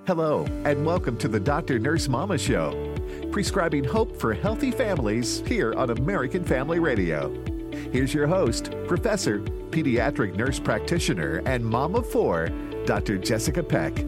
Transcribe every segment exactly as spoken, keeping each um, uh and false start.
Hello, and welcome to the Doctor Nurse Mama Show, prescribing hope for healthy families here on American Family Radio. Here's your host, Professor, Pediatric Nurse Practitioner, and Mom of Four, Doctor Jessica Peck.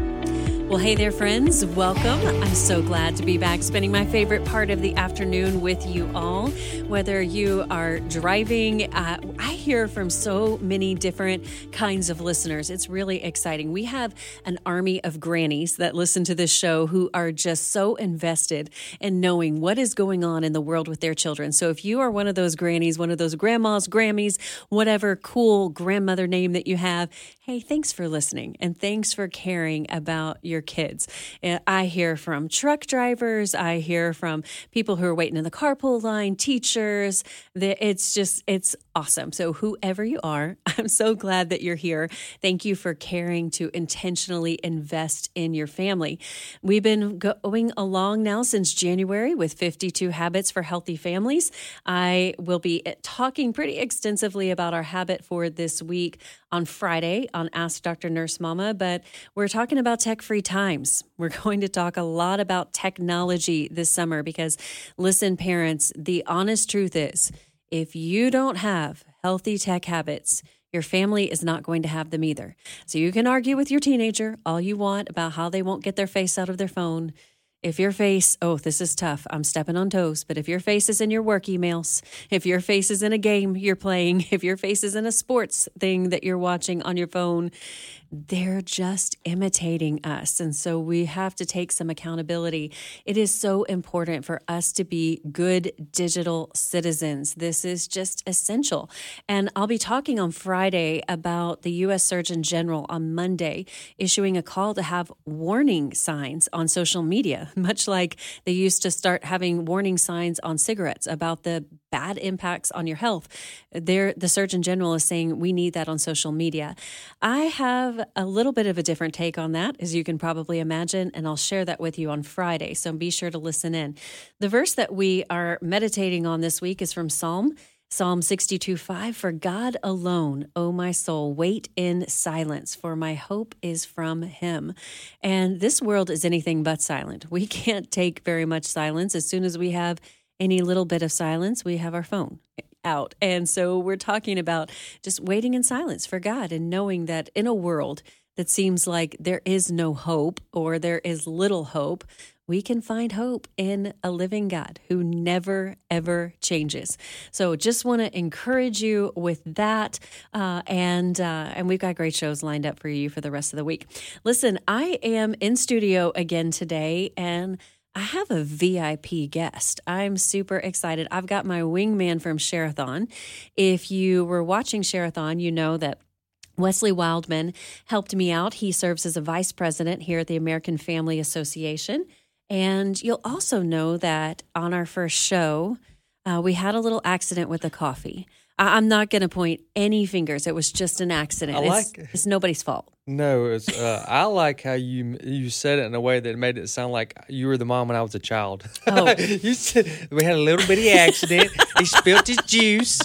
Well, hey there, friends. Welcome. I'm so glad to be back spending my favorite part of the afternoon with you all. Whether you are driving, uh, I hear from so many different kinds of listeners. It's really exciting. We have an army of grannies that listen to this show who are just so invested in knowing what is going on in the world with their children. So if you are one of those grannies, one of those grandmas, Grammys, whatever cool grandmother name that you have, hey, thanks for listening and thanks for caring about your kids. I hear from truck drivers. I hear from people who are waiting in the carpool line, teachers. It's just, it's awesome. So whoever you are, I'm so glad that you're here. Thank you for caring to intentionally invest in your family. We've been going along now since January with fifty-two Habits for Healthy Families. I will be talking pretty extensively about our habit for this week on Friday on Ask Doctor Nurse Mama, but we're talking about tech-free times. We're going to talk a lot about technology this summer because, listen, parents, the honest truth is, if you don't have healthy tech habits, your family is not going to have them either. So you can argue with your teenager all you want about how they won't get their face out of their phone. If your face, oh, this is tough, I'm stepping on toes, but if your face is in your work emails, if your face is in a game you're playing, if your face is in a sports thing that you're watching on your phone, they're just imitating us. And so we have to take some accountability. It is so important for us to be good digital citizens. This is just essential. And I'll be talking on Friday about the U S Surgeon General on Monday issuing a call to have warning signs on social media, much like they used to start having warning signs on cigarettes about the bad impacts on your health. There, the Surgeon General is saying we need that on social media. I have a little bit of a different take on that, as you can probably imagine, and I'll share that with you on Friday, so be sure to listen in. The verse that we are meditating on this week is from Psalm, Psalm sixty-two five, "For God alone, O my soul, wait in silence, for my hope is from him." And this world is anything but silent. We can't take very much silence. As soon as we have any little bit of silence, we have our phone out. And so we're talking about just waiting in silence for God and knowing that in a world that seems like there is no hope or there is little hope, we can find hope in a living God who never, ever changes. So just want to encourage you with that. Uh, and uh, and we've got great shows lined up for you for the rest of the week. Listen, I am in studio again today, and I have a V I P guest. I'm super excited. I've got my wingman from Share-a-thon. If you were watching Share-a-thon, you know that Wesley Wildman helped me out. He serves as a vice president here at the American Family Association. And you'll also know that on our first show, uh, we had a little accident with the coffee. I- I'm not going to point any fingers. It was just an accident. I like it's, it's nobody's fault. No, it's, uh, I like how you you said it in a way that made it sound like you were the mom when I was a child. Oh. You said, we had a little bitty accident. He spilled his juice.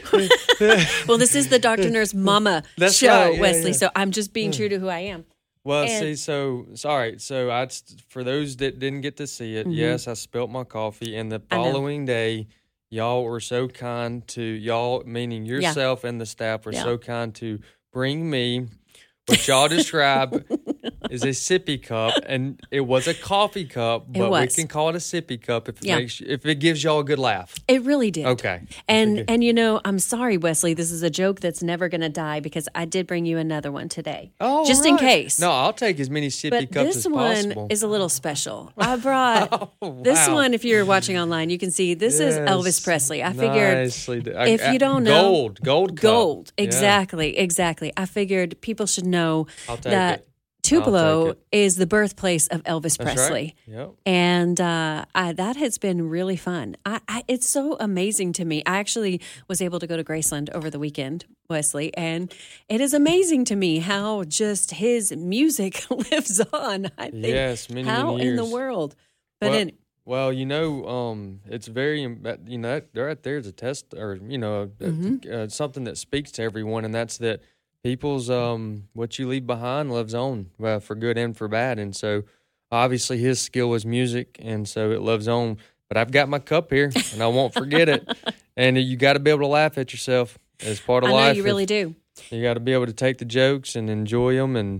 Well, this is the Doctor Nurse Mama That's show, right, yeah, Wesley, yeah. so I'm just being true to who I am. Well, And- see, so sorry. So I, for those that didn't get to see it, Mhm. yes, I spilled my coffee, and the I know. following day, y'all were so kind to y'all, meaning yourself and the staff, were Yeah. so kind to bring me what y'all describe is a sippy cup, and it was a coffee cup, but we was. can call it a sippy cup if it Yeah. makes if it gives y'all a good laugh. It really did. Okay. And Okay. and you know, I'm sorry, Wesley. This is a joke that's never going to die because I did bring you another one today, Oh, just in right. case. No, I'll take as many sippy but cups this as one possible. is a little special. I brought Oh, this wow. one. If you're watching online, you can see this is Yes. Elvis Presley. I figured Nicely done. if I- you don't know, gold, gold, cup. gold, Yeah. exactly, exactly. I figured people should know I'll take that it. Tupelo take it. is the birthplace of Elvis That's Presley. right. Yep. And uh, I, that has been really fun. I, I, it's so amazing to me. I actually was able to go to Graceland over the weekend, Wesley, and it is amazing to me how just his music lives on. I think, Yes, many, how many in the years. world? But well, in, well, you know, um, it's very, you know, that, right there is a test, or you know, Mhm. uh, something that speaks to everyone, and that's that people's um what you leave behind lives on, well, for good and for bad. And so obviously his skill was music, and so it lives on. But I've got my cup here, and I won't forget it. And you got to be able to laugh at yourself as part of I know life. you really do. You got to be able to take the jokes and enjoy them, and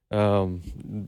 um,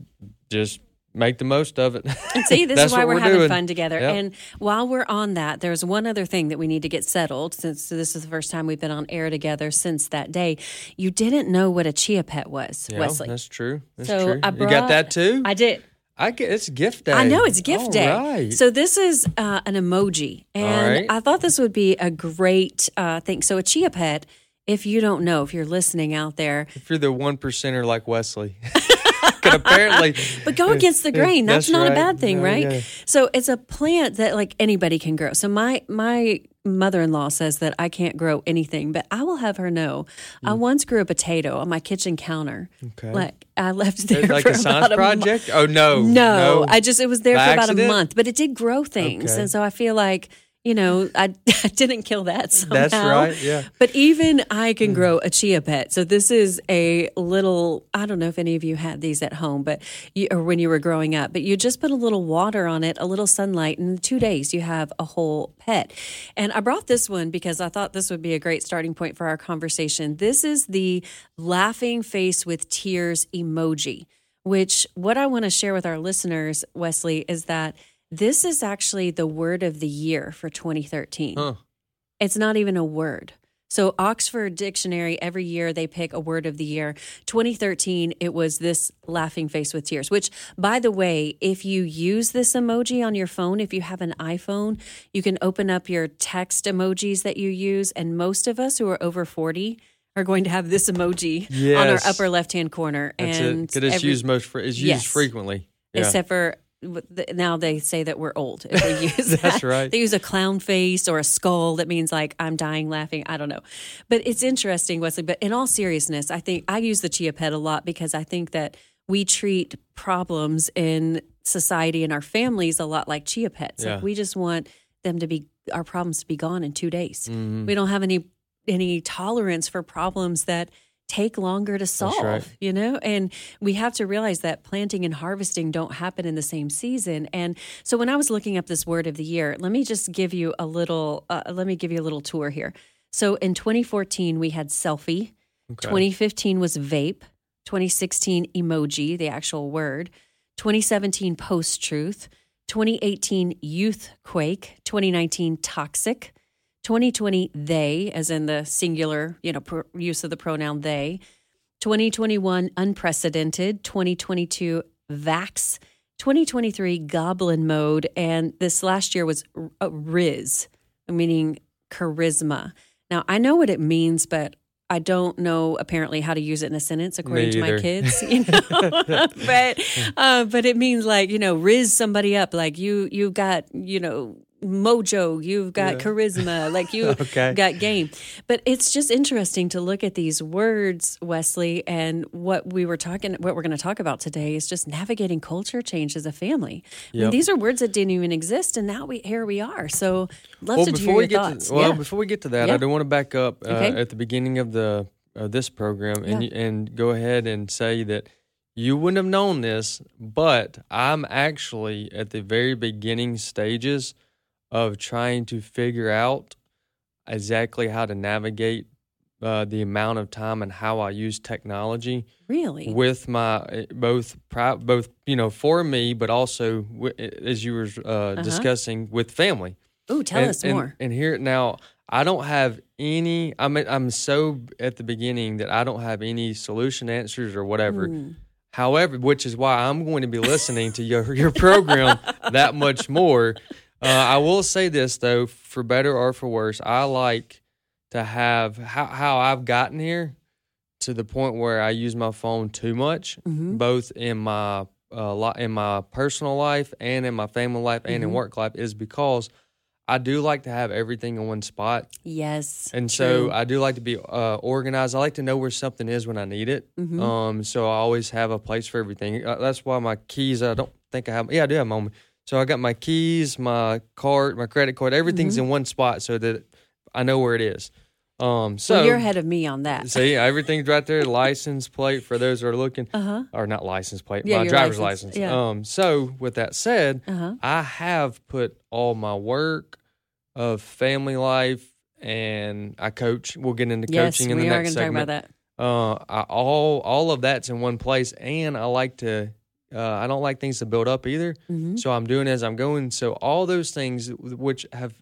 just make the most of it. And see, this is why we're, we're having doing. fun together. Yep. And while we're on that, there's one other thing that we need to get settled, since this is the first time we've been on air together since that day. You didn't know what a chia pet was, Yeah, Wesley. that's true. That's So true. I You got brought- that too? I did. I get, it's gift day. I know, it's gift All day. Right. So this is uh, an emoji. And right. I thought this would be a great uh, thing. So a chia pet, if you don't know, if you're listening out there, If you're the one percenter like Wesley, can apparently. but go against the grain. That's, That's not right. a bad thing, No, right? yeah. So it's a plant that like anybody can grow. So my my mother-in-law says that I can't grow anything, but I will have her know. I once grew a potato on my kitchen counter. Okay. Like I left it there Like for a science about a month. project? Oh, no. No, I just, it was there By for about accident? a month, but it did grow things. Okay. And so I feel like, you know, I, I didn't kill that somehow. That's right, yeah. But even I can grow a chia pet. So this is a little, I don't know if any of you had these at home, but you, or when you were growing up, but you just put a little water on it, a little sunlight, and in two days you have a whole pet. And I brought this one because I thought this would be a great starting point for our conversation. This is the laughing face with tears emoji, which what I want to share with our listeners, Wesley, is that this is actually the word of the year for twenty thirteen. Huh. It's not even a word. So Oxford Dictionary, every year they pick a word of the year. twenty thirteen, it was this laughing face with tears, which, by the way, if you use this emoji on your phone, if you have an iPhone, you can open up your text emojis that you use. And most of us who are over forty are going to have this emoji on our Yes. upper left-hand corner. That's and it. 'Cause it's every- used most. Fre- it's used Yes. frequently. Yeah. Except for now they say that we're old if we use that. That's right. They use a clown face or a skull that means like I'm dying laughing. I don't know. But it's interesting, Wesley. But in all seriousness, I think I use the chia pet a lot because I think that we treat problems in society and our families a lot like chia pets. Yeah. Like we just want them to be, our problems to be gone in two days. Mhm. We don't have any any tolerance for problems that take longer to solve, right. you know? And we have to realize that planting and harvesting don't happen in the same season. And so when I was looking up this word of the year, let me just give you a little, uh, let me give you a little tour here. So in twenty fourteen, we had selfie. Okay. twenty fifteen was vape. twenty sixteen, emoji, the actual word. twenty seventeen, post-truth. twenty eighteen, youthquake. twenty nineteen, toxic. twenty twenty, they, as in the singular, you know, pr- use of the pronoun they. twenty twenty-one, unprecedented. twenty twenty-two, vax. twenty twenty-three, goblin mode. And this last year was uh, riz, meaning charisma. Now, I know what it means, but I don't know apparently how to use it in a sentence according Me to my either. kids, you know. but uh, but it means like, you know, riz somebody up, like you you've got, you know, mojo, you've got Yeah. charisma, like you Okay. got game. But it's just interesting to look at these words, Wesley, and what we were talking, what we're going to talk about today is just navigating culture change as a family. I mean, Yep. these are words that didn't even exist, and now we here we are. So, love Well, to before hear we your get thoughts. to well, Yeah. before we get to that, Yeah. I do want to back up uh, Okay. at the beginning of the uh, this program and Yeah. and go ahead and say that you wouldn't have known this, but I'm actually at the very beginning stages of trying to figure out exactly how to navigate uh, the amount of time and how I use technology Really? with my both pri- both you know for me, but also w- as you were uh, discussing with family. Ooh, tell and, us and- more. And here now, I don't have any. I'm I'm so at the beginning that I don't have any solution answers or whatever. Mm. However, which is why I'm going to be listening to your your program that much more. Uh, I will say this though, for better or for worse, I like to have how how I've gotten here to the point where I use my phone too much, Mhm. both in my uh, li- in my personal life and in my family life and in Mhm. work life, is because I do like to have everything in one spot. Yes. And so true. I do like to be uh, organized. I like to know where something is when I need it. Mhm. Um, so I always have a place for everything. Uh, that's why my keys, I don't think I have. Yeah, I do have them on me. So I got my keys, my card, my credit card, everything's Mhm. in one spot so that I know where it is. Um, so well, you're ahead of me on that. See, everything's right there. License plate for those who are looking, uh-huh. or not license plate, yeah, my driver's license. license. Yeah. Um, so with that said, uh-huh. I have put all my work of family life, and I coach. We'll get into yes, coaching in we the are next gonna segment. Talk about that. Uh, I, all all of that's in one place, and I like to. Uh, I don't like things to build up either, mm-hmm. so I'm doing as I'm going. So all those things which have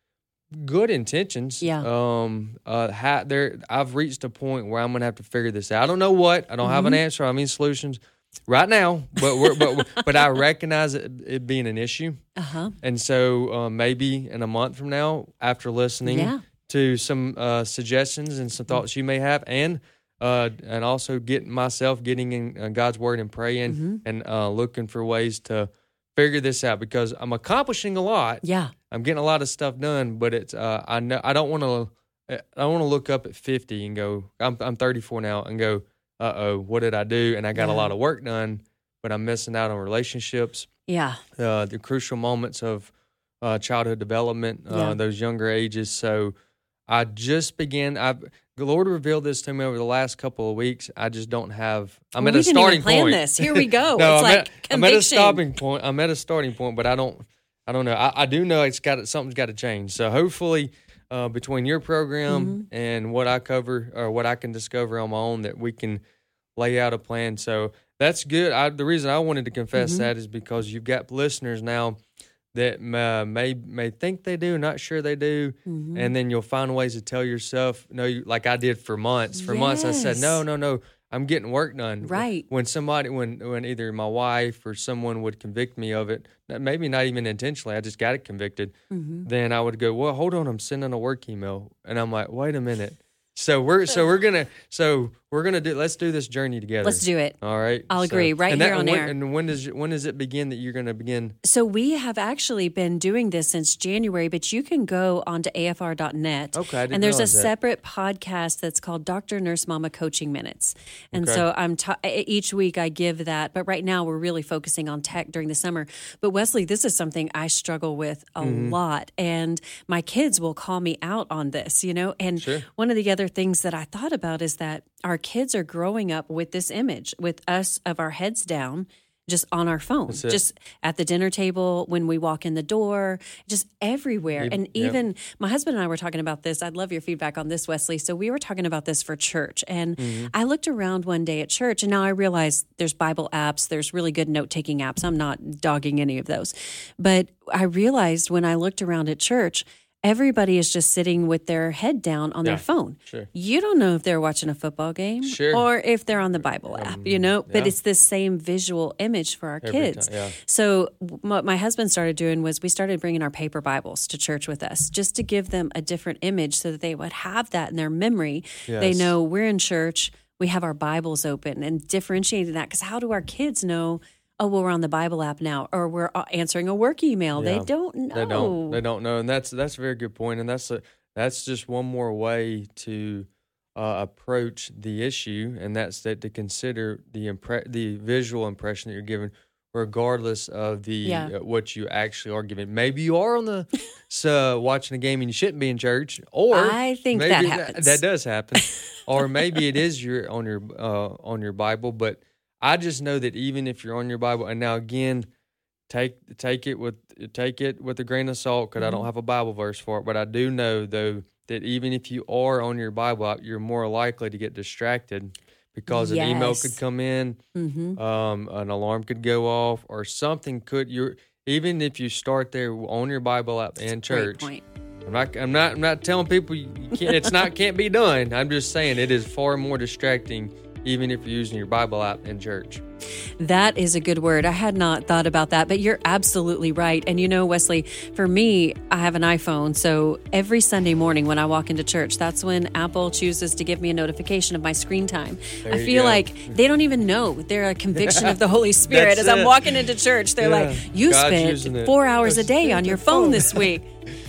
good intentions, yeah. Um, uh, ha- there I've reached a point where I'm gonna have to figure this out. I don't know what. I don't mm-hmm. have an answer. I mean solutions right now, but we're, but but I recognize it, it being an issue, uh-huh. and so uh, maybe in a month from now, after listening yeah. to some uh, suggestions and some thoughts you may have, and. Uh, and also getting myself getting in uh, God's word and praying mm-hmm. and uh, looking for ways to figure this out because I'm accomplishing a lot. Yeah, I'm getting a lot of stuff done, but it's uh, I know I don't want to I don't want to look up at fifty and go I'm I'm thirty-four now and go uh oh what did I do and I got yeah. a lot of work done, but I'm missing out on relationships. Yeah, uh, the crucial moments of uh, childhood development, uh, yeah. those younger ages. So I just began. I the Lord revealed this to me over the last couple of weeks. I just don't have. I'm well, at we a starting didn't even plan point. This. Here we go. no, it's I'm like at, conviction. I'm at a stopping point. I'm at a starting point, but I don't. I don't know. I, I do know it's got something's got to change. So hopefully, uh, between your program mm-hmm. and what I cover or what I can discover on my own, that we can lay out a plan. So that's good. I, the reason I wanted to confess mm-hmm. that is because you've got listeners now that uh, may may think they do, not sure they do, mm-hmm. and then you'll find ways to tell yourself, no, you, like I did for months. For yes. months, I said, no, no, no, I'm getting work done. Right. When somebody, when when either my wife or someone would convict me of it, maybe not even intentionally, I just got it convicted, mm-hmm. then I would go, well, hold on, I'm sending a work email, and I'm like, wait a minute. So we're so we're gonna so we're gonna do let's do this journey together. Let's do it. All right. I'll so, agree. Right and here that, on when, air. And when does when does it begin that you're gonna begin? So we have actually been doing this since January, but you can go onto A F R dot net. Okay, I didn't and there's a realize that. separate podcast that's called Doctor Nurse Mama Coaching Minutes. And Okay. so I'm ta- each week I give that, but right now we're really focusing on tech during the summer. But Wesley, this is something I struggle with a Mm-hmm. lot, and my kids will call me out on this, you know. And Sure. one of the other things that I thought about is that our kids are growing up with this image, with us of our heads down, just on our phone, That's it. just at the dinner table, when we walk in the door, just everywhere. Yep, And yep. even my husband and I were talking about this. I'd love your feedback on this, Wesley. So we were talking about this for church. And Mm-hmm. I looked around one day at church, and now I realize there's Bible apps, there's really good note-taking apps. I'm not dogging any of those. But I realized when I looked around at church, everybody is just sitting with their head down on Yeah, their phone. sure. You don't know if they're watching a football game Sure. or if they're on the Bible app, you know, but yeah. it's the same visual image for our Every kids. time, yeah. So what my husband started doing was we started bringing our paper Bibles to church with us just to give them a different image so that they would have that in their memory. They Yes. know we're in church, we have our Bibles open, and differentiating that, because how do our kids know, oh, well, we're on the Bible app now, or we're answering a work email? Yeah. They don't know. They don't. They don't know, and that's that's a very good point. And that's a that's just one more way to uh, approach the issue, and that's that to consider the impre- the visual impression that you're given, regardless of the Yeah. uh, what you actually are given. Maybe you are on the so watching a game and you shouldn't be in church, or I think maybe that happens. That does happen, or maybe it is your on your uh, on your Bible, but. I just know that even if you're on your Bible, and now again, take take it with take it with a grain of salt, because Mm-hmm. I don't have a Bible verse for it. But I do know though that even if you are on your Bible app, you're more likely to get distracted because an email Yes. could come in, Mm-hmm. um, an alarm could go off, or something could. You're even if you start there on your Bible app in church. Great point. I'm not. I'm not. I'm not telling people you can't, it's not can't be done. I'm just saying it is far more distracting. Even if you're using your Bible app in church. That is a good word. I had not thought about that, but you're absolutely right. And you know, Wesley, for me, I have an iPhone. So every Sunday morning when I walk into church, that's when Apple chooses to give me a notification of my screen time. There I you feel go. like they don't even know. They're a conviction of the Holy Spirit. That's As I'm it. walking into church, they're Yeah. like, you God's using spent it. four hours a Just day use on your your phone phone. this week.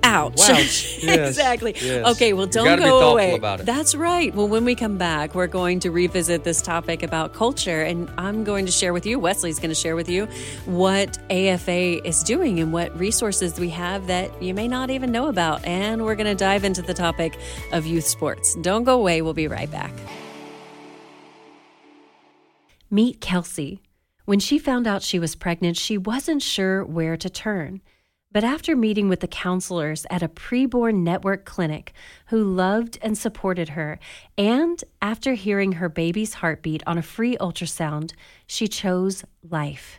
Ouch. Ouch. Yes. Exactly. Yes. Okay, well, You don't gotta be go thoughtful away. about it. That's right. Well, when we come back, we're going to revisit this topic about culture, and I'm going to share with you, Wesley's going to share with you what A F A is doing and what resources we have that you may not even know about. And we're going to dive into the topic of youth sports. Don't go away. We'll be right back. Meet Kelsey. When she found out she was pregnant, she wasn't sure where to turn. But after meeting with the counselors at a preborn network clinic who loved and supported her, and after hearing her baby's heartbeat on a free ultrasound, she chose life.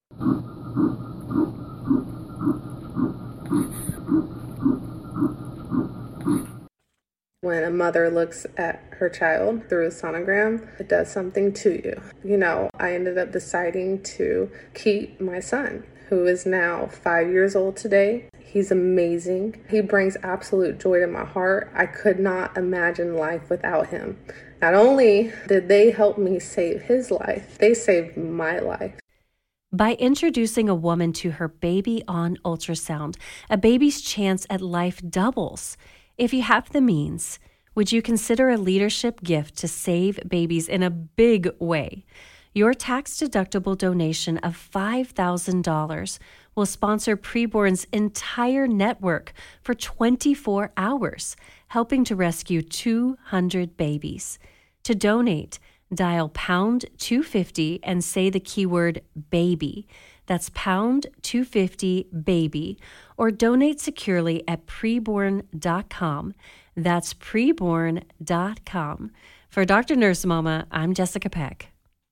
When a mother looks at her child through a sonogram, it does something to you. You know, I ended up deciding to keep my son, who is now five years old today. He's amazing. He brings absolute joy to my heart. I could not imagine life without him. Not only did they help me save his life, they saved my life. By introducing a woman to her baby on ultrasound, a baby's chance at life doubles. If you have the means, would you consider a leadership gift to save babies in a big way? Your tax-deductible donation of five thousand dollars will sponsor Preborn's entire network for twenty-four hours, helping to rescue two hundred babies. To donate, dial pound two fifty and say the keyword baby. That's pound two fifty baby, or donate securely at preborn dot com. That's preborn dot com. For Doctor Nurse Mama, I'm Jessica Peck.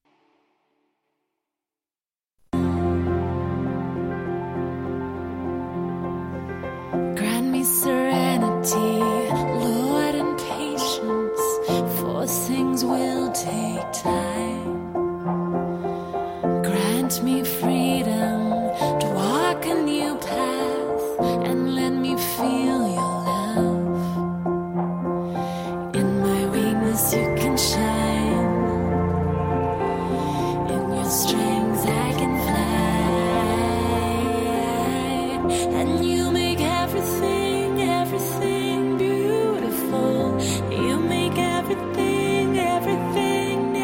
Grant me serenity, Lord, and patience, for things will take time. Grant me freedom to walk a new path, and let me feel your love. In my weakness you can shine, in your strength I can fly, and you make everything, everything beautiful. You make everything, everything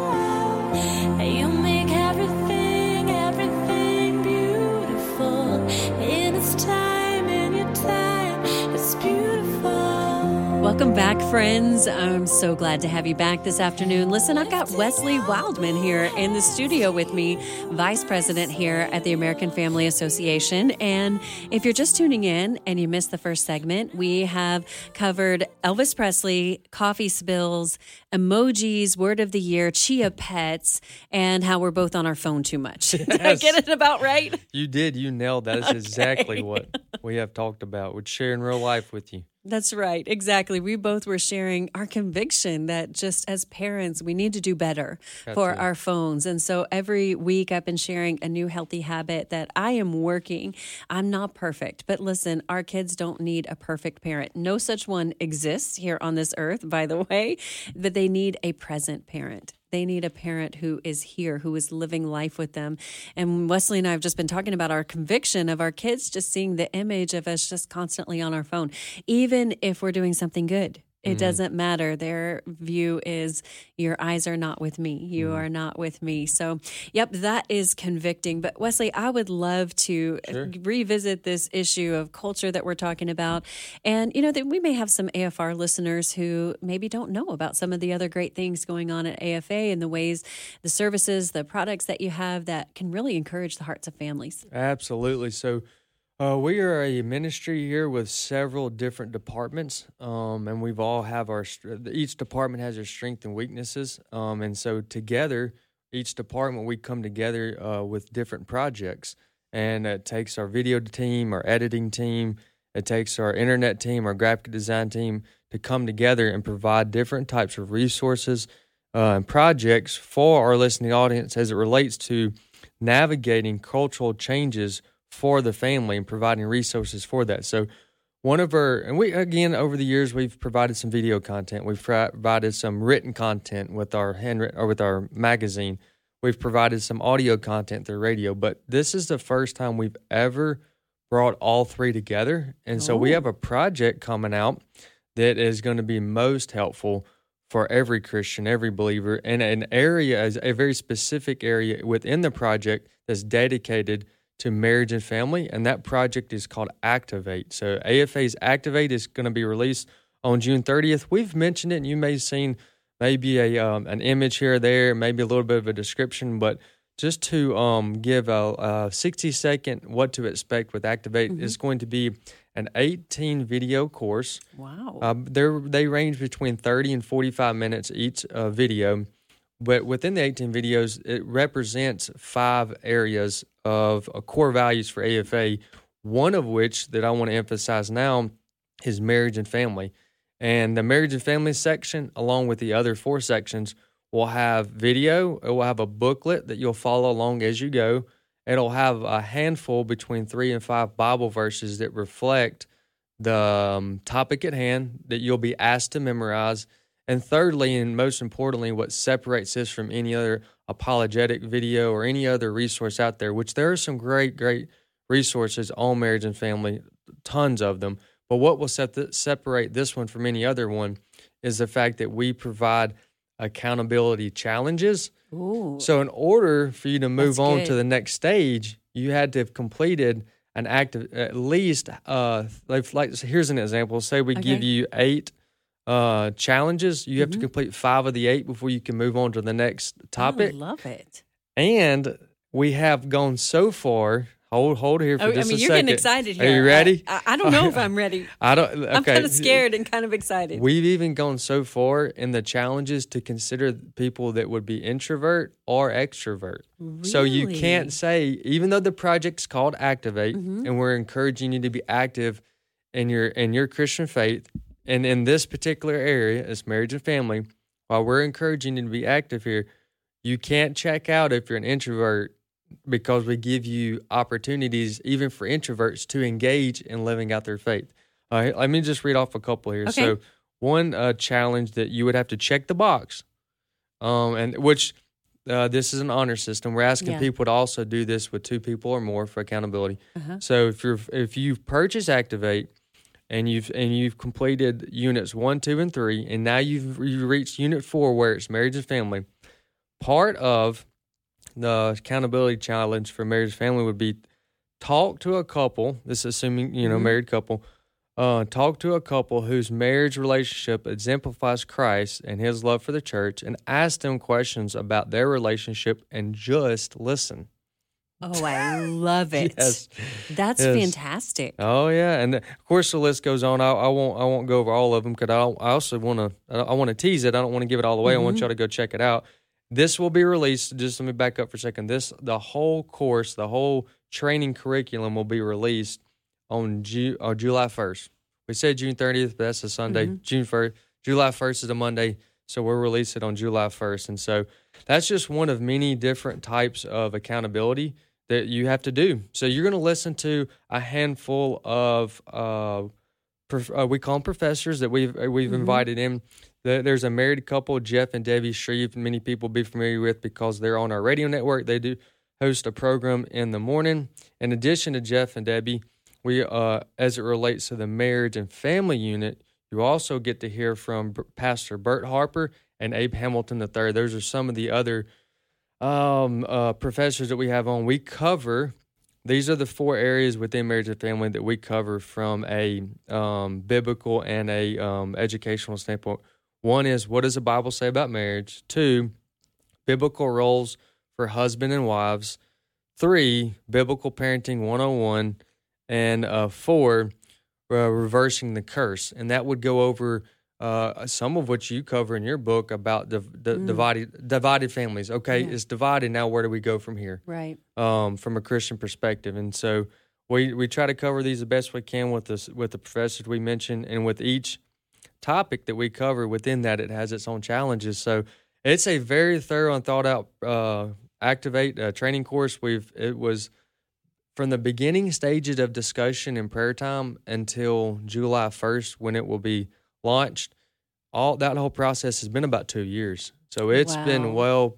new. You make everything, everything beautiful. In its time, in your time, it's beautiful. Welcome back, friends. I'm so glad to have you back this afternoon. Listen, I've got Wesley Wildman here in the studio with me, Vice President here at the American Family Association. And if you're just tuning in and you missed the first segment, we have covered Elvis Presley, coffee spills, emojis, word of the year, chia pets, and how we're both on our phone too much. Yes. Did I get it about right? You did. You nailed that. That's Okay. exactly what we have talked about. We're sharing real life with you. That's right. Exactly. We both were sharing our conviction that just as parents, we need to do better Got for to. our phones. And so every week I've been sharing a new healthy habit that I am working. I'm not perfect, but listen, our kids don't need a perfect parent. No such one exists here on this earth, by the way, but they need a present parent. They need a parent who is here, who is living life with them. And Wesley and I have just been talking about our conviction of our kids just seeing the image of us just constantly on our phone, even if we're doing something good. It Mm-hmm. doesn't matter. Their view is your eyes are not with me. You Mm-hmm. are not with me. So, yep, that is convicting. But Wesley, I would love to Sure. revisit this issue of culture that we're talking about. And, you know, that we may have some A F R listeners who maybe don't know about some of the other great things going on at A F A and the ways, the services, the products that you have that can really encourage the hearts of families. Absolutely. So uh, we are a ministry here with several different departments, um, and we've all have our str- each department has their strengths and weaknesses, um, and so together, each department we come together uh, with different projects, and it takes our video team, our editing team, it takes our internet team, our graphic design team to come together and provide different types of resources uh, and projects for our listening audience as it relates to navigating cultural changes for the family and providing resources for that. So one of our, and we, again, over the years, we've provided some video content. We've provided some written content with our handwritten or with our magazine. We've provided some audio content through radio, but this is the first time we've ever brought all three together. And so we Oh. have a project coming out that is going to be most helpful for every Christian, every believer, and an area, as a very specific area within the project that's dedicated to marriage and family, and that project is called Activate. So A F A's Activate is going to be released on June thirtieth. We've mentioned it, and you may have seen maybe a um, an image here or there, maybe a little bit of a description, but just to um, give a, a sixty-second what to expect with Activate, Mm-hmm. is going to be an eighteen video course. Wow. Uh, they're, they range between thirty and forty-five minutes each uh, video, but within the eighteen videos, it represents five areas of uh, core values for A F A, one of which that I want to emphasize now is marriage and family. And the marriage and family section, along with the other four sections, will have video. It will have a booklet that you'll follow along as you go. It'll have a handful between three and five Bible verses that reflect the um, topic at hand that you'll be asked to memorize. And thirdly, and most importantly, what separates this from any other apologetic video or any other resource out there, which there are some great, great resources on marriage and family, tons of them. But what will set the, separate this one from any other one is the fact that we provide accountability challenges. Ooh. So in order for you to move That's on good. to the next stage, you had to have completed an active, at least, uh, like, like so here's an example. Say we give Okay. you eight uh, challenges. You have to complete five of the eight before you can move on to the next topic. I love it. And we have gone so far. Hold, hold here for Oh, I just mean, a you're second. getting excited Are here. you ready? I, I don't know if I'm ready. I don't. Okay. I'm kind of scared and kind of excited. We've even gone so far in the challenges to consider people that would be introvert or extrovert. So you Really? can't say, even though the project's called Activate, Mm-hmm. and we're encouraging you to be active in your in your Christian faith, and in this particular area, it's marriage and family. While we're encouraging you to be active here, you can't check out if you're an introvert, because we give you opportunities, even for introverts, to engage in living out their faith. All right, let me just read off a couple here. Okay. So, one uh, challenge that you would have to check the box, um, and which uh, this is an honor system. We're asking Yeah. people to also do this with two people or more for accountability. Uh-huh. So, if you're if you've purchased Activate and you've and you've completed units one, two, and three, and now you've you reached unit four where it's marriage and family, part of the accountability challenge for marriage and family would be talk to a couple. This is assuming, you know, Mm-hmm. married couple. Uh, talk to a couple whose marriage relationship exemplifies Christ and his love for the church, and ask them questions about their relationship and just listen. Oh, I love it. Yes. That's Yes. fantastic. Oh yeah, and of course the list goes on. I, I won't. I won't go over all of them because I, I also want to. I want to tease it. I don't want to give it all away. I want y'all to go check it out. This will be released. Just let me back up for a second. This the whole course, the whole training curriculum will be released on Ju- uh, July first. We said June thirtieth, but that's a Sunday. June first, July first is a Monday, so we'll release it on July first. And so that's just one of many different types of accountability that you have to do. So you're going to listen to a handful of uh, prof- uh, we call them professors that we've uh, we've invited in. There- There's a married couple, Jeff and Debbie Shreve, many people be familiar with because they're on our radio network. They do host a program in the morning. In addition to Jeff and Debbie, we, uh, as it relates to the marriage and family unit, you also get to hear from B- Pastor Bert Harper and Abe Hamilton the third. Those are some of the other um, uh, professors that we have on. We cover, these are the four areas within marriage and family that we cover from a um, biblical and a um, educational standpoint. One is, what does the Bible say about marriage? Two, biblical roles for husband and wives. Three, biblical parenting one oh one. And uh, four, uh, reversing the curse. And that would go over uh, some of what you cover in your book about div- di- divided divided families. Okay, Yeah. it's divided. Now where do we go from here? Right. Um, from a Christian perspective. And so we we try to cover these the best we can with this with the professors we mentioned, and with each topic that we cover within that, it has its own challenges. So it's a very thorough and thought out uh, Activate uh, training course. We've it was from the beginning stages of discussion and prayer time until July first when it will be launched. All that whole process has been about two years. So it's Wow. been well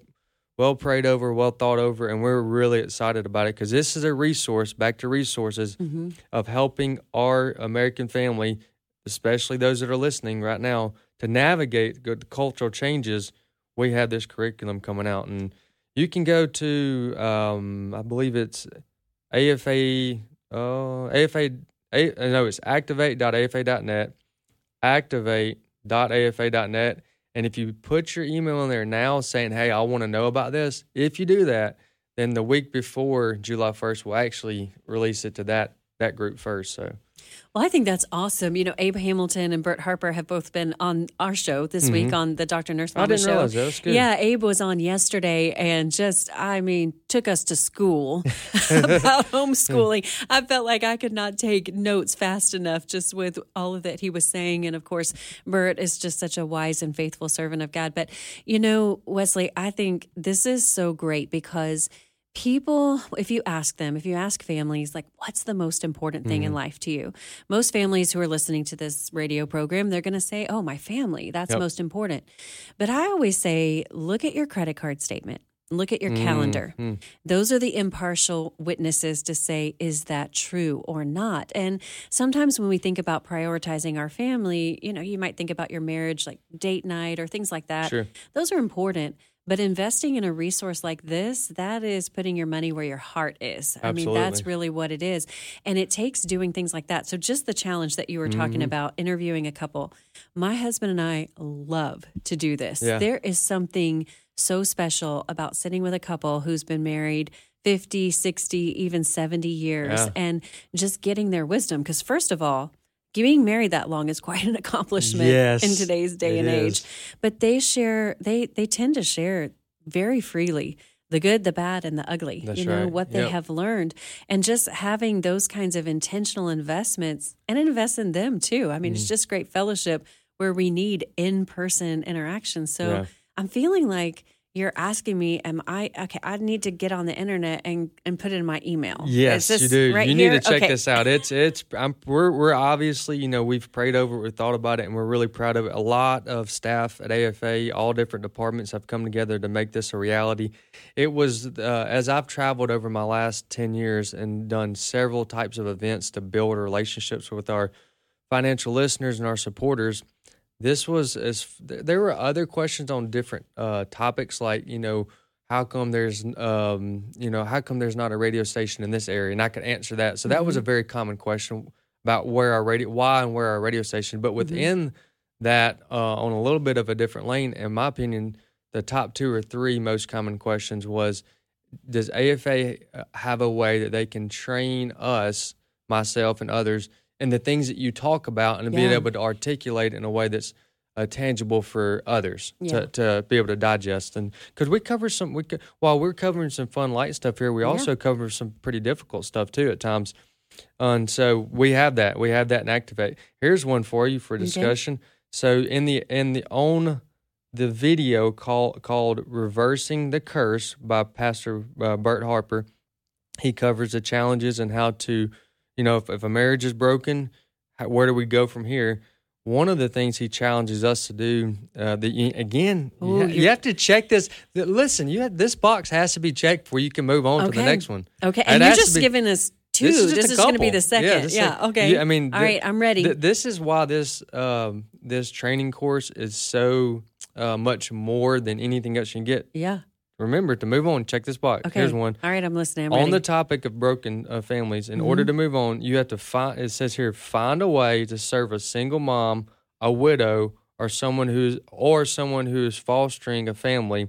well prayed over, well thought over, and we're really excited about it because this is a resource, back to resources, mm-hmm. of helping our American family, especially those that are listening right now, to navigate the cultural changes. We have this curriculum coming out, and you can go to, um, I believe it's A F A, uh, A F A, A, no, it's activate dot A F A dot net, activate dot A F A dot net. And if you put your email in there now saying, hey, I want to know about this, if you do that, then the week before July first, we'll actually release it to that that group first. So, well, I think that's awesome. You know, Abe Hamilton and Bert Harper have both been on our show this mm-hmm. week on the Doctor Nurse Mama I didn't show. realize that. That's good. Yeah, Abe was on yesterday and just, I mean, took us to school about homeschooling. I felt like I could not take notes fast enough just with all of that he was saying. And of course, Bert is just such a wise and faithful servant of God. But, you know, Wesley, I think this is so great because people, if you ask them, if you ask families, like, what's the most important thing mm-hmm. in life to you? Most families who are listening to this radio program, they're going to say, oh, my family, that's yep. most important. But I always say, look at your credit card statement. Look at your mm-hmm. calendar. Those are the impartial witnesses to say, is that true or not? And sometimes when we think about prioritizing our family, you know, you might think about your marriage, like date night or things like that. Sure. Those are important. But investing in a resource like this, that is putting your money where your heart is. Absolutely. I mean, that's really what it is. And it takes doing things like that. So just the challenge that you were mm-hmm. talking about, interviewing a couple. My husband and I love to do this. Yeah. There is something so special about sitting with a couple who's been married fifty, sixty, even seventy years yeah. and just getting their wisdom. Because first of all, being married that long is quite an accomplishment yes, in today's day and is. age. But they share, they they tend to share very freely the good, the bad, and the ugly. That's you know, right. what they yep. have learned. And just having those kinds of intentional investments and invest in them too. I mean, mm. it's just great fellowship where we need in-person interaction. So yeah. I'm feeling like you're asking me, am I, okay, I need to get on the internet and, and put it in my email. Yes, you do. Right you here? need to check okay. this out. It's, it's, I'm, we're, we're obviously, you know, we've prayed over it, we've thought about it, and we're really proud of it. A lot of staff at A F A, all different departments have come together to make this a reality. It was, uh, as I've traveled over my last ten years and done several types of events to build relationships with our financial listeners and our supporters, this was as there were other questions on different uh, topics, like, you know, how come there's um, you know how come there's not a radio station in this area, and I could answer that. So that mm-hmm. was a very common question about where our radio, why and where our radio station. But within mm-hmm. that, uh, on a little bit of a different lane, in my opinion, the top two or three most common questions was, does A F A have a way that they can train us, myself and others, and the things that you talk about, and yeah. being able to articulate in a way that's uh, tangible for others yeah. to, to be able to digest. And because we cover some, we while we're covering some fun, light stuff here, we yeah. also cover some pretty difficult stuff too at times. And so we have that. We have that in Activate. Here's one for you for discussion. Okay. So in the in the on the video call, called "Reversing the Curse" by Pastor uh, Bert Harper, he covers the challenges and how to. You know, if, if a marriage is broken, how, where do we go from here? One of the things he challenges us to do, uh, that you, again, Ooh, you, ha- you have to check this. Listen, you have, this box has to be checked before you can move on okay. to the next one. Okay, and it you're just be, giving us two. This is, this is going to be the second. Yeah, yeah okay. Yeah, I mean, all the, right, I'm ready. The, this is why this um, this training course is so uh, much more than anything else you can get. Yeah. Remember to move on, check this box. Okay. Here's one. All right, I'm listening. I'm on ready. the topic of broken uh, families, in mm-hmm. order to move on, you have to find, it says here, find a way to serve a single mom, a widow, or someone who's or someone who is fostering a family.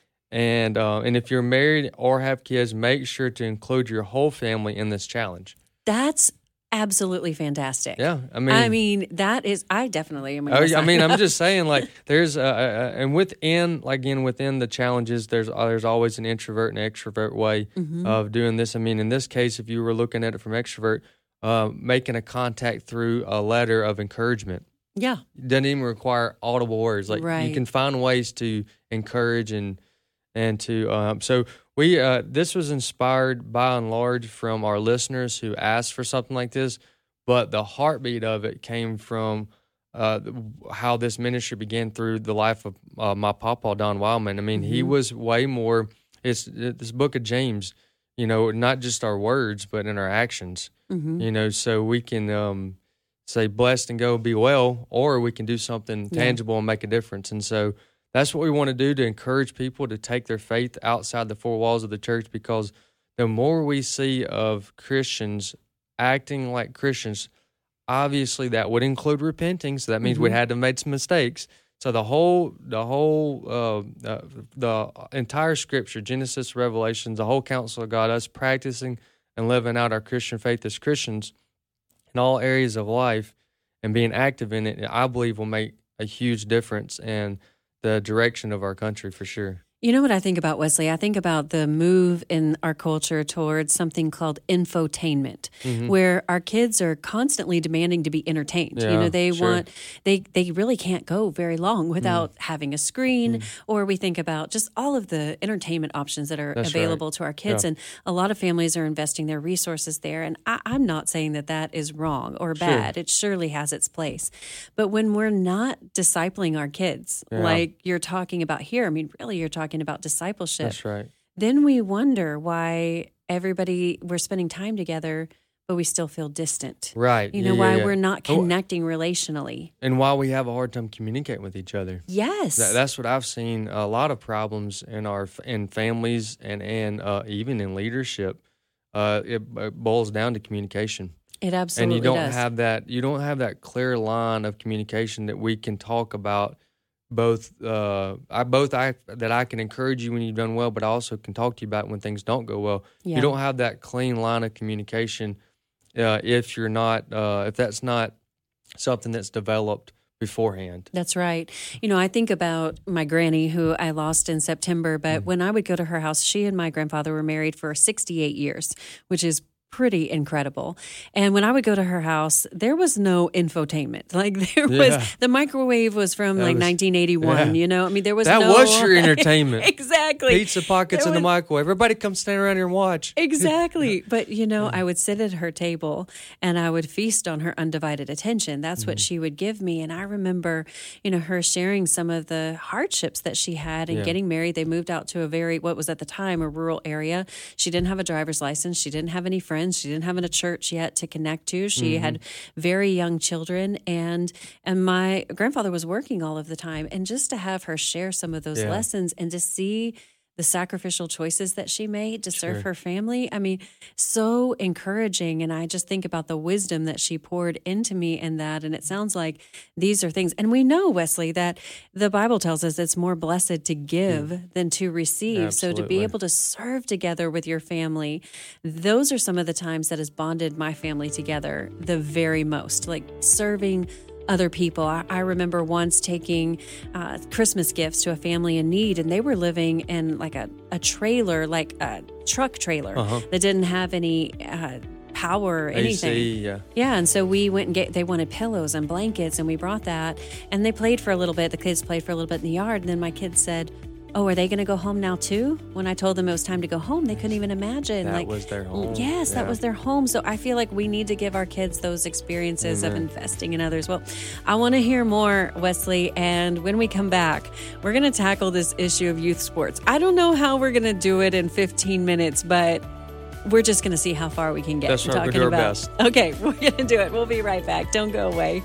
And uh, and if you're married or have kids, make sure to include your whole family in this challenge. That's absolutely fantastic. Yeah, I mean, I mean that is. I definitely am. Oh, I mean, I'm just saying, like, there's, uh, uh, and within, like, again, within the challenges, there's uh, there's always an introvert and extrovert way mm-hmm. of doing this. I mean, in this case, if you were looking at it from extrovert, uh, making a contact through a letter of encouragement. Yeah, doesn't even require audible words. Like, right. you can find ways to encourage and and to um, so. We uh, this was inspired by and large from our listeners who asked for something like this, but the heartbeat of it came from uh, how this ministry began through the life of uh, my papa, Don Wildman. I mean, mm-hmm. he was way more. It's this book of James. You know, not just our words, but in our actions. Mm-hmm. You know, so we can um, say blessed and go be well, or we can do something yeah. tangible and make a difference. And so that's what we want to do, to encourage people to take their faith outside the four walls of the church, because the more we see of Christians acting like Christians, obviously that would include repenting, so that means mm-hmm. we had to have made some mistakes. So the whole, the whole, uh, uh, the entire Scripture, Genesis, Revelations, the whole counsel of God, us practicing and living out our Christian faith as Christians in all areas of life and being active in it, I believe will make a huge difference in the direction of our country for sure. You know what I think about, Wesley? I think about the move in our culture towards something called infotainment, mm-hmm. where our kids are constantly demanding to be entertained. Yeah, you know, they sure. want, they they really can't go very long without mm. having a screen, mm. or we think about just all of the entertainment options that are That's available right. to our kids. Yeah. And a lot of families are investing their resources there. And I, I'm not saying that that is wrong or bad. Sure. It surely has its place. But when we're not discipling our kids, yeah. like you're talking about here, I mean, really you're talking about discipleship. That's right. Then we wonder why everybody, we're spending time together, but we still feel distant. Right. You know, yeah, why yeah, yeah. we're not connecting relationally. And why we have a hard time communicating with each other. Yes. That, that's what I've seen, a lot of problems in our in families and, and uh, even in leadership. Uh, it, it boils down to communication. It absolutely does. And you don't does. have that, you don't have that clear line of communication that we can talk about. Both, uh, I both I that I can encourage you when you've done well, but I also can talk to you about when things don't go well. Yeah. You don't have that clean line of communication uh, if you're not, uh, if that's not something that's developed beforehand. That's right. You know, I think about my granny who I lost in September, but mm-hmm. when I would go to her house, she and my grandfather were married for sixty-eight years, which is pretty incredible. And when I would go to her house, there was no infotainment. Like there was, yeah. the microwave was from that like was, nineteen eighty-one, yeah. you know? I mean, there was that no... That was your entertainment. Exactly. Pizza pockets there in was, the microwave. Everybody come stand around here and watch. Exactly. But, you know, I would sit at her table and I would feast on her undivided attention. That's mm-hmm. what she would give me. And I remember, you know, her sharing some of the hardships that she had in yeah. getting married. They moved out to a very, what was at the time, a rural area. She didn't have a driver's license. She didn't have any friends. She didn't have a church yet to connect to. She mm-hmm. had very young children, and and my grandfather was working all of the time. And just to have her share some of those yeah. lessons and to see the sacrificial choices that she made to sure. serve her family, I mean, so encouraging. And I just think about the wisdom that she poured into me in that. And it sounds like these are things. And we know, Wesley, that the Bible tells us it's more blessed to give mm. than to receive. Absolutely. So to be able to serve together with your family, those are some of the times that has bonded my family together the very most, like serving other people. I, I remember once taking uh, Christmas gifts to a family in need, and they were living in like a, a trailer, like a truck trailer uh-huh. that didn't have any uh, power or anything. A C, yeah. Yeah, and so we went and get, they wanted pillows and blankets, and we brought that, and they played for a little bit. The kids played for a little bit in the yard, and then my kids said, oh, are they going to go home now too? When I told them it was time to go home, they couldn't even imagine. That like, was their home. Yes, yeah. that was their home. So I feel like we need to give our kids those experiences Amen. of investing in others. Well, I want to hear more, Wesley. And when we come back, we're going to tackle this issue of youth sports. I don't know how we're going to do it in fifteen minutes, but we're just going to see how far we can get. That's right, talking we'll do our about. best. Okay, we're going to do it. We'll be right back. Don't go away.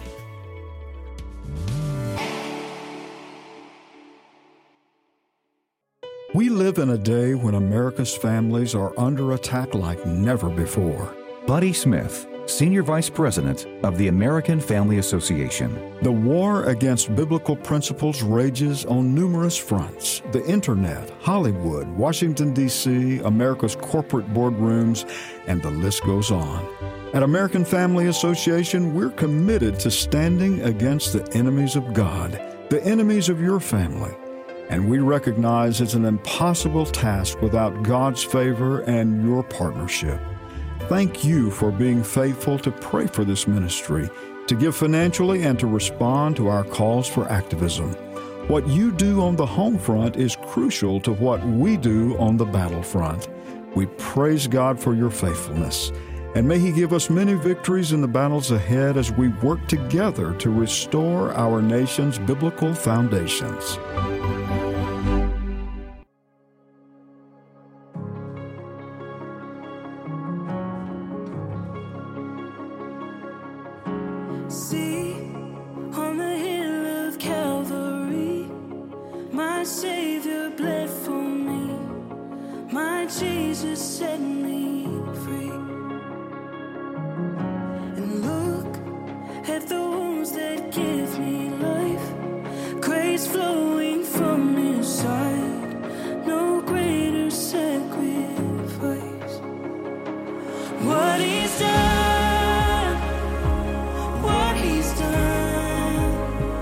We live in a day when America's families are under attack like never before. Buddy Smith, Senior Vice President of the American Family Association. The war against biblical principles rages on numerous fronts. The internet, Hollywood, Washington, D C, America's corporate boardrooms, and the list goes on. At American Family Association, we're committed to standing against the enemies of God, the enemies of your family. And we recognize it's an impossible task without God's favor and your partnership. Thank you for being faithful to pray for this ministry, to give financially, and to respond to our calls for activism. What you do on the home front is crucial to what we do on the battlefront. We praise God for your faithfulness. And may He give us many victories in the battles ahead as we work together to restore our nation's biblical foundations. See, on the hill of Calvary, my Savior bled for me, my Jesus set me free. And look at the wounds that give me life, grace flowing from His side, no greater sacrifice. What He's done, what He's done,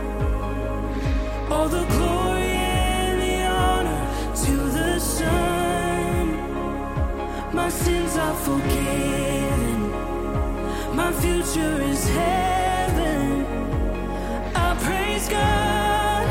all the glory and the honor to the Son. My sins are forgiven, my future is heaven. I praise God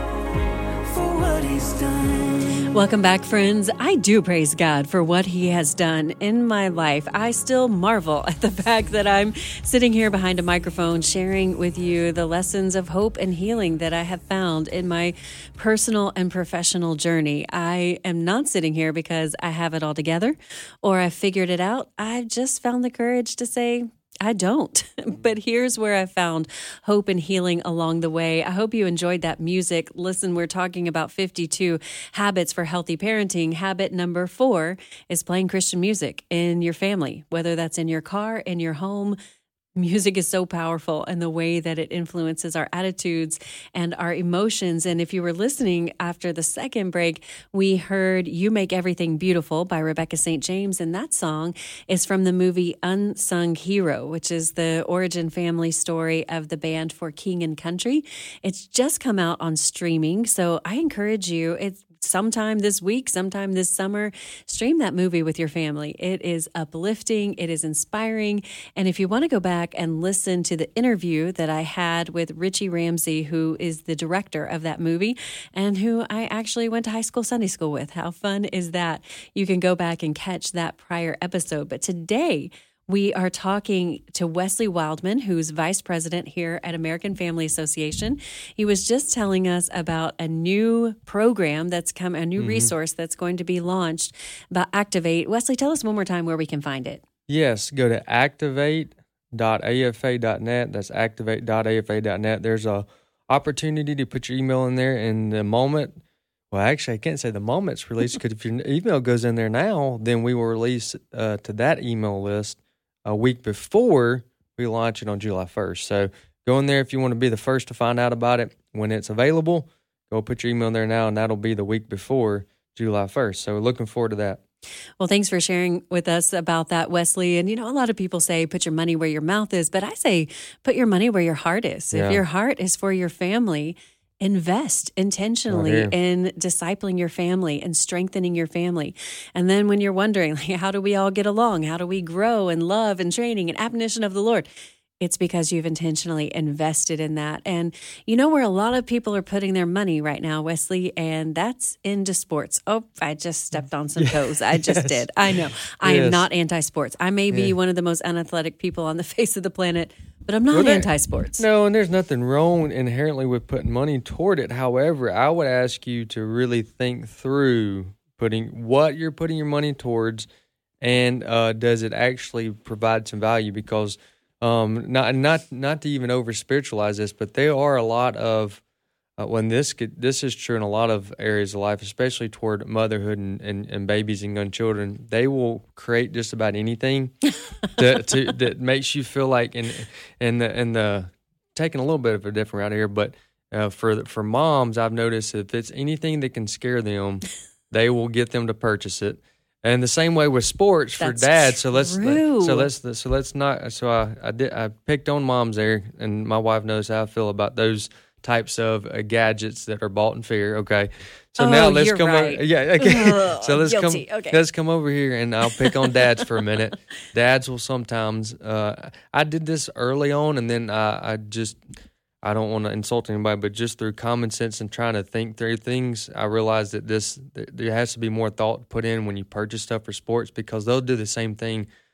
for what He's done. Welcome back, friends. I do praise God for what He has done in my life. I still marvel at the fact that I'm sitting here behind a microphone sharing with you the lessons of hope and healing that I have found in my personal and professional journey. I am not sitting here because I have it all together or I figured it out. I've just found the courage to say, I don't. But here's where I found hope and healing along the way. I hope you enjoyed that music. Listen, we're talking about fifty-two habits for healthy parenting. Habit number four is playing Christian music in your family, whether that's in your car, in your home. Music is so powerful in the way that it influences our attitudes and our emotions. And if you were listening after the second break, we heard You Make Everything Beautiful by Rebecca Saint James. And that song is from the movie Unsung Hero, which is the origin family story of the band For King and Country. It's just come out on streaming. So I encourage you, it's sometime this week, sometime this summer, stream that movie with your family. It is uplifting. It is inspiring. And if you want to go back and listen to the interview that I had with Richie Ramsey, who is the director of that movie and who I actually went to high school Sunday school with, how fun is that? You can go back and catch that prior episode. But today, we are talking to Wesley Wildman, who's vice president here at American Family Association. He was just telling us about a new program that's come, a new mm-hmm. resource that's going to be launched about Activate. Wesley, tell us one more time where we can find it. Yes, go to activate dot a f a dot net. That's activate dot a f a dot net. There's a opportunity to put your email in there, and the moment, well, actually, I can't say the moment it's released, because if your email goes in there now, then we will release uh, to that email list a week before we launch it on July first. So go in there if you want to be the first to find out about it when it's available. Go put your email in there now, and that'll be the week before July first. So we're looking forward to that. Well, thanks for sharing with us about that, Wesley. And, you know, a lot of people say put your money where your mouth is, but I say put your money where your heart is. Yeah. If your heart is for your family, invest intentionally Right in discipling your family and strengthening your family. And then when you're wondering, like, how do we all get along? How do we grow in love and training and admonition of the Lord? It's because you've intentionally invested in that. And you know where a lot of people are putting their money right now, Wesley, and that's into sports. Oh, I just stepped on some toes. I just yes. did. I know. I yes. am not anti-sports. I may be yeah. one of the most unathletic people on the face of the planet, but I'm not well, there, anti-sports. No, and there's nothing wrong inherently with putting money toward it. However, I would ask you to really think through putting what you're putting your money towards, and uh, does it actually provide some value? Because um, not not not to even over spiritualize this, but there are a lot of uh, when this could, this is true in a lot of areas of life, especially toward motherhood and, and, and babies and young children. They will create just about anything to, to, that makes you feel like, and and the and the taking a little bit of a different route here, but uh, for for moms, I've noticed if it's anything that can scare them, they will get them to purchase it. And the same way with sports for That's dads. So let's true. so let's so let's not. So I I did I picked on moms there, and my wife knows how I feel about those types of uh, gadgets that are bought in fear. Okay, so oh, now let's you're come right. over. Yeah, okay. Ugh, so let's guilty. come. Okay. Let's come over here, and I'll pick on dads for a minute. Dads will sometimes. Uh, I did this early on, and then I, I just. I don't want to insult anybody, but just through common sense and trying to think through things, I realized that this there has to be more thought put in when you purchase stuff for sports, because they'll do the same thing.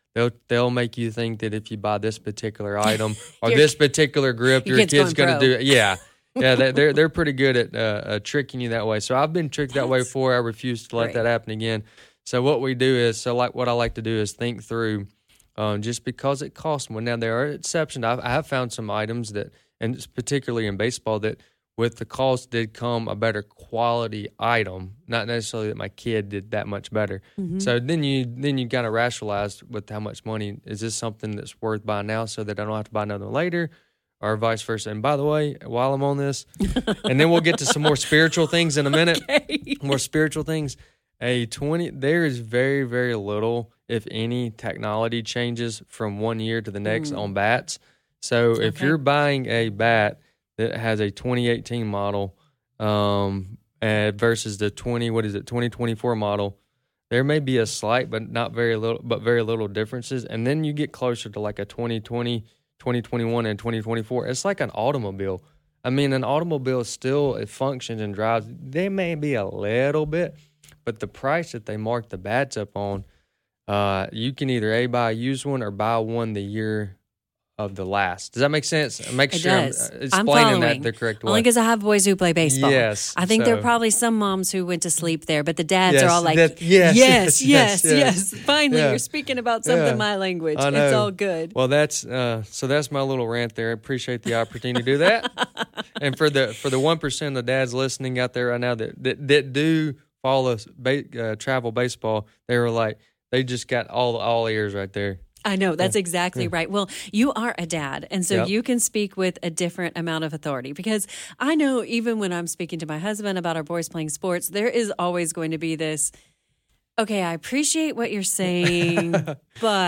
They'll they'll make you think that if you buy this particular item or this particular grip, your, your kid's, kid's kid's going to going do it. Yeah. Yeah, they, they're they're pretty good at uh, uh, tricking you that way. So I've been tricked that way before. I refuse to let Right. that happen again. So what we do is, so like what I like to do is think through, um, just because it costs more. Now there are exceptions. I've, I have found some items that, and it's particularly in baseball, that with the cost did come a better quality item. Not necessarily that my kid did that much better. Mm-hmm. So then you then you kind of rationalize with how much money is this something that's worth buying now, so that I don't have to buy another one later. Or vice versa. And by the way, while I'm on this, and then we'll get to some more spiritual things in a minute. Okay. More spiritual things. A twenty. There is very, very little, if any, technology changes from one year to the next Mm. on bats. So if Okay. you're buying a bat that has a twenty eighteen model um, uh, versus the twenty, what is it, twenty twenty-four model, there may be a slight, but not very little, but very little differences. And then you get closer to like a twenty twenty. twenty twenty-one and twenty twenty-four, it's like an automobile. I mean, an automobile still, it functions and drives. They may be a little bit, but the price that they mark the bats up on, uh, you can either A, buy a used one or buy one the year of the last. Does that make sense? Make It sure does. I'm uh, I'm explaining that following. the correct way. Only because I have boys who play baseball. Yes, I think there so- are probably some moms who went to sleep there, but the dads Yes, are all like, that- yes, yes, yes, yes, yes, yes. yes. Finally, Yeah. you're speaking about something Yeah. my language. I It's know. all good. Well, that's uh, so that's my little rant there. I appreciate the opportunity to do that. And for the for the one percent of dads listening out there right now that that, that do follow ba- uh, travel baseball, they were like, they just got all all ears right there. I know. That's exactly right. Well, you are a dad, and so Yep. you can speak with a different amount of authority, because I know even when I'm speaking to my husband about our boys playing sports, there is always going to be this, okay, I appreciate what you're saying, but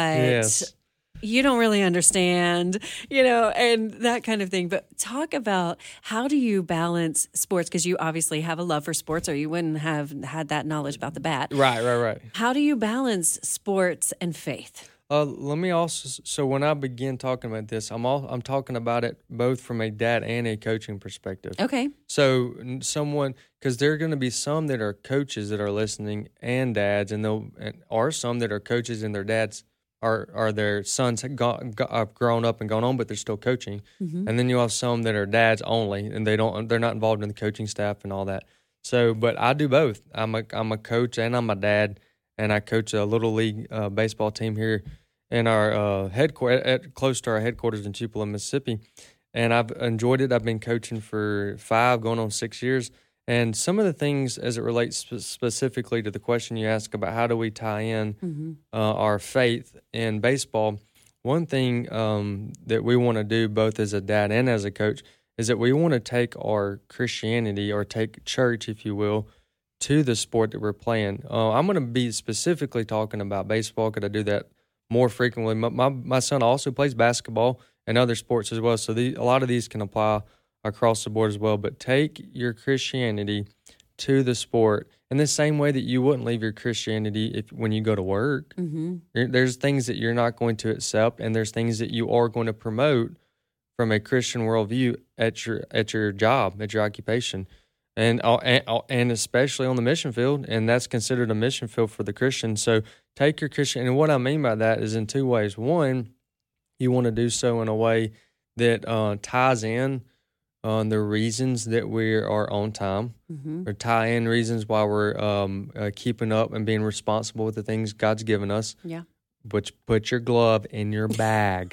Yes. you don't really understand, you know, and that kind of thing. But talk about, how do you balance sports? Because you obviously have a love for sports, or you wouldn't have had that knowledge about the bat. Right, right, right. How do you balance sports and faith? Uh, let me also. So when I begin talking about this, I'm all I'm talking about it both from a dad and a coaching perspective. Okay. So n- someone, because there are going to be some that are coaches that are listening and dads, and there are some that are coaches and their dads are are their sons have, gone, have grown up and gone on, but they're still coaching. Mm-hmm. And then you have some that are dads only, and they don't they're not involved in the coaching staff and all that. So, but I do both. I'm a I'm a coach and I'm a dad, and I coach a little league uh, baseball team here in our uh, headquarters, at, close to our headquarters in Tupelo, Mississippi. And I've enjoyed it. I've been coaching for five, going on six years. And some of the things, as it relates spe- specifically to the question you asked about how do we tie in Mm-hmm. uh, our faith in baseball, one thing um, that we want to do both as a dad and as a coach is that we want to take our Christianity, or take church, if you will, to the sport that we're playing. Uh, I'm going to be specifically talking about baseball because I do that more frequently. My, my my son also plays basketball and other sports as well, so the, a lot of these can apply across the board as well. But take your Christianity to the sport in the same way that you wouldn't leave your Christianity if when you go to work. Mm-hmm. There- There's things that you're not going to accept, and there's things that you are going to promote from a Christian worldview at your at your job, at your occupation, and uh, and, uh, and especially on the mission field, and that's considered a mission field for the Christian. So take your Christian, and what I mean by that is in two ways. One, you want to do so in a way that uh, ties in on the reasons that we are on time, Mm-hmm. or tie in reasons why we're um, uh, keeping up and being responsible with the things God's given us. Yeah. Which put your glove in your bag.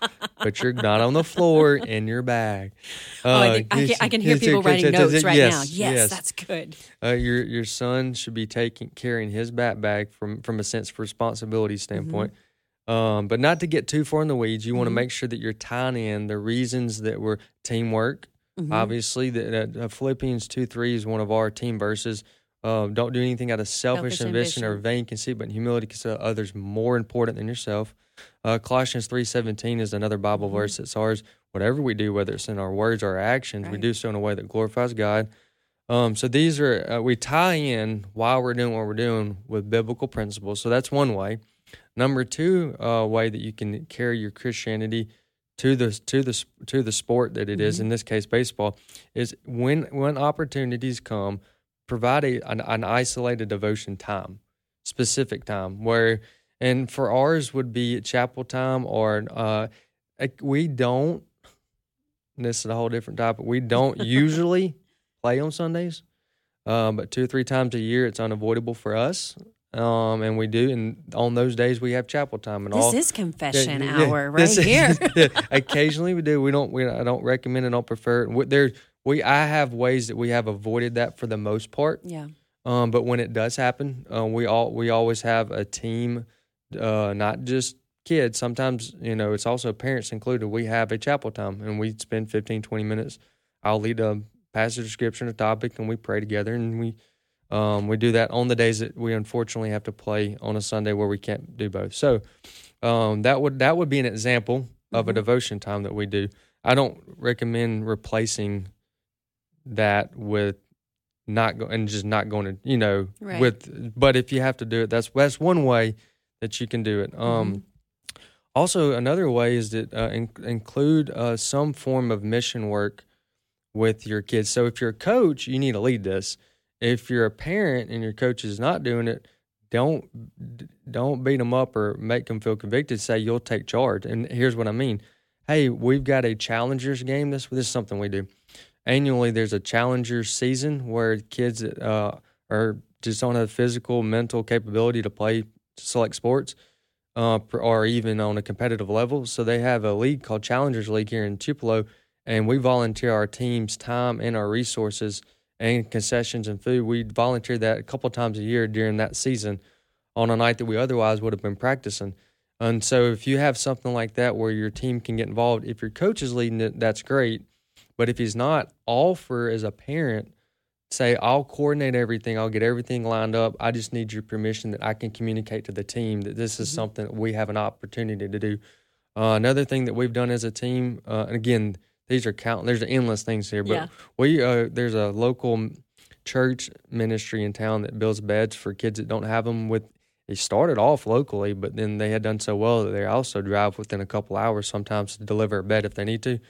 Put your not on the floor, in your bag. Oh, I, Uh, think, I, can, I can hear yes, people yes, writing yes, notes right yes, now. Yes, yes. that's good. Uh, your your son should be taking carrying his bat bag from from a sense of responsibility standpoint, um, but not to get too far in the weeds. You want to Mhm. make sure that you're tying in the reasons that we're teamwork. Mhm. Obviously, that uh, Philippians two three is one of our team verses. Uh, don't do anything out of selfish, Selfish ambition, or ambition. vain conceit, but in humility consider others more important than yourself. Uh, Colossians three seventeen is another Bible Mhm. verse that's ours. Whatever we do, whether it's in our words or our actions, we Right. do so in a way that glorifies God. Um, so these are, uh, we tie in why we're doing what we're doing with biblical principles. So that's one way. Number two uh, way that you can carry your Christianity to the to the to the sport that it is, Mhm. in this case baseball, is when when opportunities come, provide a, an, an isolated devotion time, specific time where And for ours would be at chapel time, or uh, we don't, this is a whole different topic, we don't usually play on Sundays, um, but two or three times a year it's unavoidable for us. Um, and we do, and on those days we have chapel time. And this all. is confession yeah, hour yeah, right this, here. yeah, occasionally we do. We don't. We I don't recommend it. Don't prefer it. We, there, we I have ways that we have avoided that for the most part. Yeah. Um, but when it does happen, uh, we all we always have a team, uh, not just kids. Sometimes you know it's also parents included. We have a chapel time, and we spend fifteen, twenty minutes. I'll lead a passage of scripture, a topic, and we pray together, and we. Um, we do that on the days that we unfortunately have to play on a Sunday where we can't do both. So um, that would that would be an example of mm-hmm. a devotion time that we do. I don't recommend replacing that with not go, and just not going to you know right. with. But if you have to do it, that's that's one way that you can do it. Um, mm-hmm. Also, another way is that uh, in, include uh, some form of mission work with your kids. So if you're a coach, you need to lead this. If you're a parent and your coach is not doing it, don't don't beat them up or make them feel convicted. Say you'll take charge. And here's what I mean. Hey, we've got a Challengers game. This, this is something we do. Annually, there's a Challengers season where kids uh, are just don't have physical, mental capability to play select sports uh, or even on a competitive level. So they have a league called Challengers League here in Tupelo, and we volunteer our team's time and our resources and concessions and food. We volunteer that a couple of times a year during that season on a night that we otherwise would have been practicing. And so if you have something like that where your team can get involved, if your coach is leading it, that's great. But if he's not, offer as a parent, say, I'll coordinate everything, I'll get everything lined up. I just need your permission that I can communicate to the team that this is mm-hmm. something that we have an opportunity to do. Uh, another thing that we've done as a team, uh, and again, these are counting. There's endless things here, but yeah. we uh, there's a local church ministry in town that builds beds for kids that don't have them. With it started off locally, but then they had done so well that they also drive within a couple hours sometimes to deliver a bed if they need to.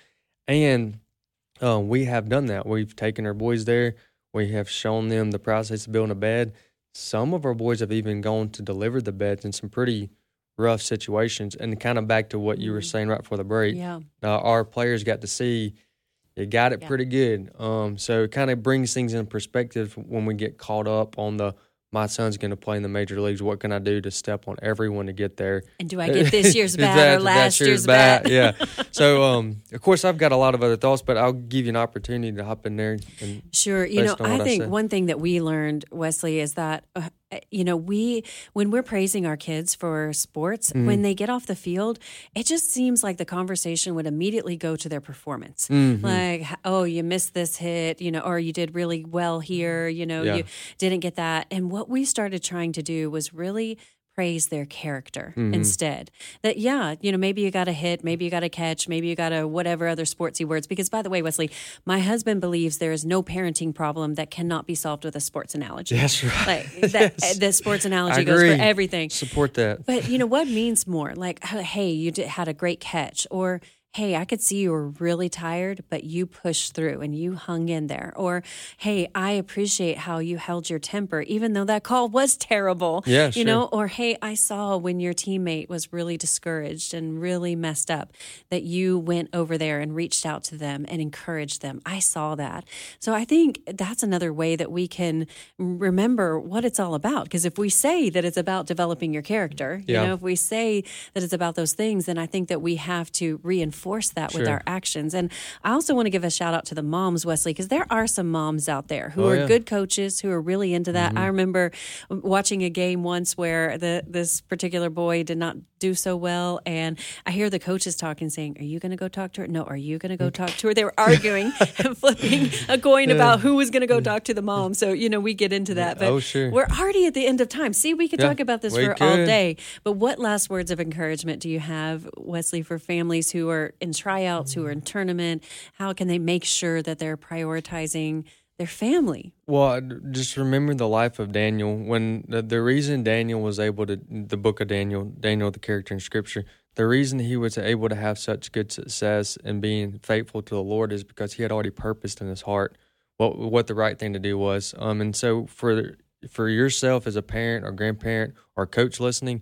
And uh, we have done that. We've taken our boys there. We have shown them the process of building a bed. Some of our boys have even gone to deliver the beds in some pretty rough situations. And kind of back to what you were saying right before the break, yeah. uh, our players got to see you got it yeah. pretty good. Um, so it kind of brings things in perspective when we get caught up on the, my son's going to play in the major leagues. What can I do to step on everyone to get there? And do I get this year's bat that, or last year's bat? bat? Yeah. So, um, of course, I've got a lot of other thoughts, but I'll give you an opportunity to hop in there. And sure. You know, I think I one thing that we learned, Wesley, is that uh, you know, we, when we're praising our kids for sports, mm-hmm. when they get off the field, it just seems like the conversation would immediately go to their performance. Mm-hmm. Like, oh, you missed this hit, you know, or you did really well here, you know, yeah. you didn't get that. And what we started trying to do was really praise their character mm-hmm. instead. That, yeah, you know, maybe you got a hit, maybe you got a catch, maybe you got a whatever other sportsy words. Because, by the way, Wesley, my husband believes there is no parenting problem that cannot be solved with a sports analogy. That's right. Like, that, yes. the sports analogy I goes agree. for everything. Support that. But, you know, what means more? Like, hey, you did, had a great catch, or hey, I could see you were really tired, but you pushed through and you hung in there. Or, hey, I appreciate how you held your temper, even though that call was terrible. Yeah, you sure. know, or hey, I saw when your teammate was really discouraged and really messed up that you went over there and reached out to them and encouraged them. I saw that. So I think that's another way that we can remember what it's all about. Because if we say that it's about developing your character, yeah. you know, if we say that it's about those things, then I think that we have to reinforce Force that sure. with our actions. And I also want to give a shout out to the moms, Wesley, because there are some moms out there who oh, are yeah. good coaches who are really into that. Mm-hmm. I remember watching a game once where the this particular boy did not do so well, and I hear the coaches talking, saying, "Are you going to go talk to her? No, are you going to go talk to her?" They were arguing and flipping a coin yeah. about who was going to go talk to the mom. So, you know, we get into that. But oh, sure. we're already at the end of time. See, we could yeah, talk about this for could. all day. But what last words of encouragement do you have, Wesley, for families who are in tryouts, who are in tournament? How can they make sure that they're prioritizing their family? Well, just remember the life of Daniel. When the, the reason Daniel was able to, the book of Daniel, Daniel, the character in Scripture, the reason he was able to have such good success in being faithful to the Lord is because he had already purposed in his heart what what the right thing to do was. Um, and so for for yourself as a parent or grandparent or coach listening,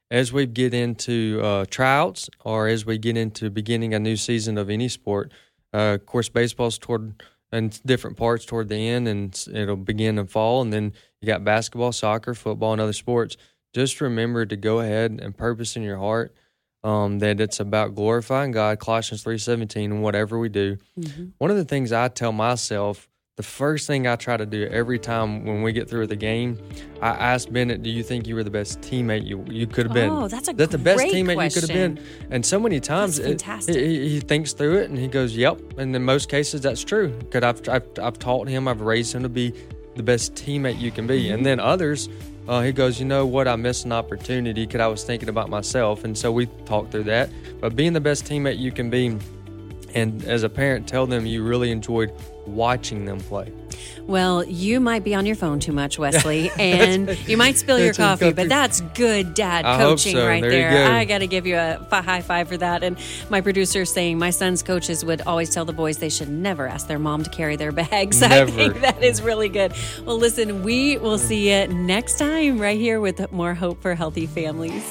as we get into uh, tryouts or as we get into beginning a new season of any sport, uh, of course, baseball's toward and different parts toward the end, and it'll begin in fall, and then you got basketball, soccer, football, and other sports. Just remember to go ahead and purpose in your heart um, that it's about glorifying God, Colossians three seventeen, and whatever we do. Mm-hmm. One of the things I tell myself, the first thing I try to do every time when we get through the game, I ask Bennett, do you think you were the best teammate you you could have been? Oh, that's a That's the best great teammate question. you could have been. And so many times it, he, he thinks through it and he goes, yep. And in most cases, that's true. Because I've, I've, I've taught him, I've raised him to be the best teammate you can be. Mm-hmm. And then others, uh, he goes, you know what, I missed an opportunity because I was thinking about myself. And so we talked through that. But being the best teammate you can be, and as a parent, tell them you really enjoyed watching them play. Well, you might be on your phone too much, Wesley, and you might spill your coffee, but that's good dad I coaching hope so. right there. there. You go. I got to give you a f- high five for that. And my producer is saying my son's coaches would always tell the boys they should never ask their mom to carry their bags. Never. I think that is really good. Well, listen, we will see you next time right here with more Hope for Healthy Families.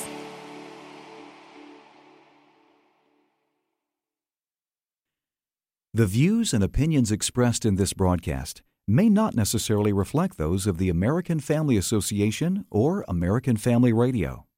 The views and opinions expressed in this broadcast may not necessarily reflect those of the American Family Association or American Family Radio.